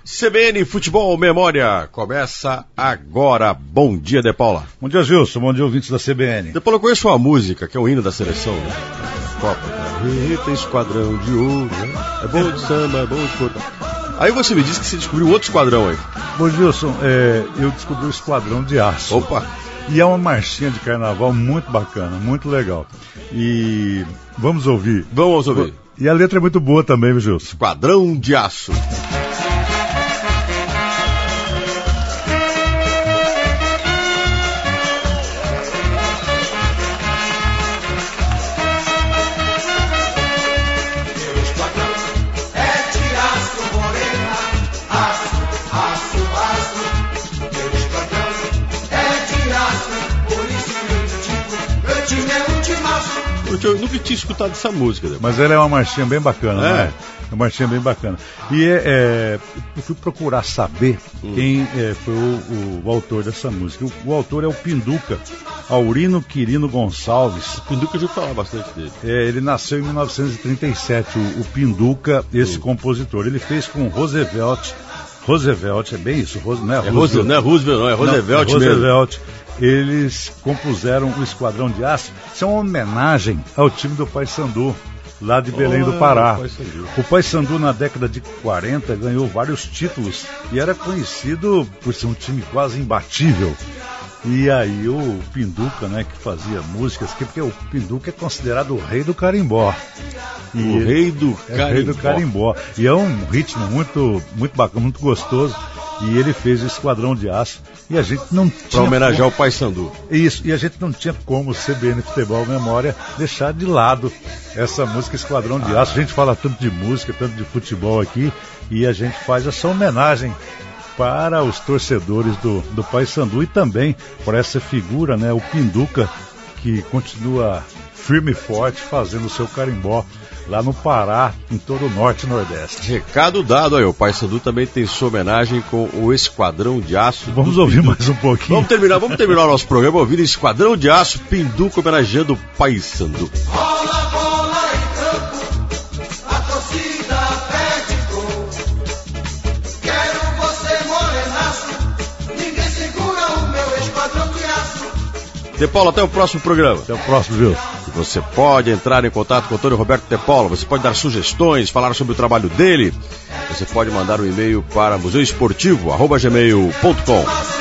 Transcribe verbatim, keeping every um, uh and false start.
C B N Futebol Memória começa agora. Bom dia, De Paula. Bom dia, Gilson. Bom dia, ouvintes da C B N. De Paula, eu conheço uma música que é o hino da seleção, né? Copa. Eita, esquadrão de ouro, né? É bom de samba, é bom de cor. Aí você me disse que você descobriu outro esquadrão aí. Bom, Gilson, é, eu descobri o Esquadrão de Aço. Opa! E é uma marchinha de carnaval muito bacana, muito legal. E vamos ouvir. Vamos ouvir. E a letra é muito boa também, viu, Gilson? Esquadrão de Aço. Eu nunca tinha escutado essa música. Né? Mas ela é uma marchinha bem bacana, é. né? É uma marchinha bem bacana. E é, é, eu fui procurar saber hum. quem é, foi o, o, o autor dessa música. O, o autor é o Pinduca, Aurino Quirino Gonçalves. O Pinduca já falava bastante dele. É, ele nasceu em mil novecentos e trinta e sete, o, o Pinduca, esse hum. compositor. Ele fez com Roosevelt. Roosevelt, é bem isso? Rose, não é, é Roosevelt, não é Roosevelt, não, é Roosevelt não, é mesmo. Roosevelt. Eles compuseram o Esquadrão de Aço. Isso é uma homenagem ao time do Paysandu, lá de Belém oh, do Pará. O Paysandu, na década de quarenta, ganhou vários títulos e era conhecido por ser um time quase imbatível. E aí o Pinduca, né, que fazia músicas, porque o Pinduca é considerado o rei do carimbó. E o rei do é carimbó. rei do carimbó. E é um ritmo muito, muito bacana, muito gostoso. E ele fez o Esquadrão de Aço. E a gente não tinha... Para homenagear como... o Paysandu. Isso, e a gente não tinha como, C B N Futebol Memória, deixar de lado essa música Esquadrão de Aço. A gente fala tanto de música, tanto de futebol aqui, e a gente faz essa homenagem para os torcedores do, do Paysandu e também para essa figura, né, o Pinduca, que continua firme e forte fazendo o seu carimbó lá no Pará, em todo o Norte e Nordeste. Recado dado aí, o Paysandu também tem sua homenagem com o Esquadrão de Aço. Vamos ouvir Pinduca. Mais um pouquinho. Vamos terminar, vamos terminar o nosso programa ouvindo Esquadrão de Aço, Pinduca homenageando o Paysandu. Bola, bola em campo, a torcida pede gol. Quero você morenaço, ninguém segura o meu Esquadrão de Aço. De Paula, até o próximo programa. Até o próximo, viu? Você pode entrar em contato com o Antônio Roberto De Paula, você pode dar sugestões, falar sobre o trabalho dele. Você pode mandar um e-mail para museu esportivo arroba gmail ponto com.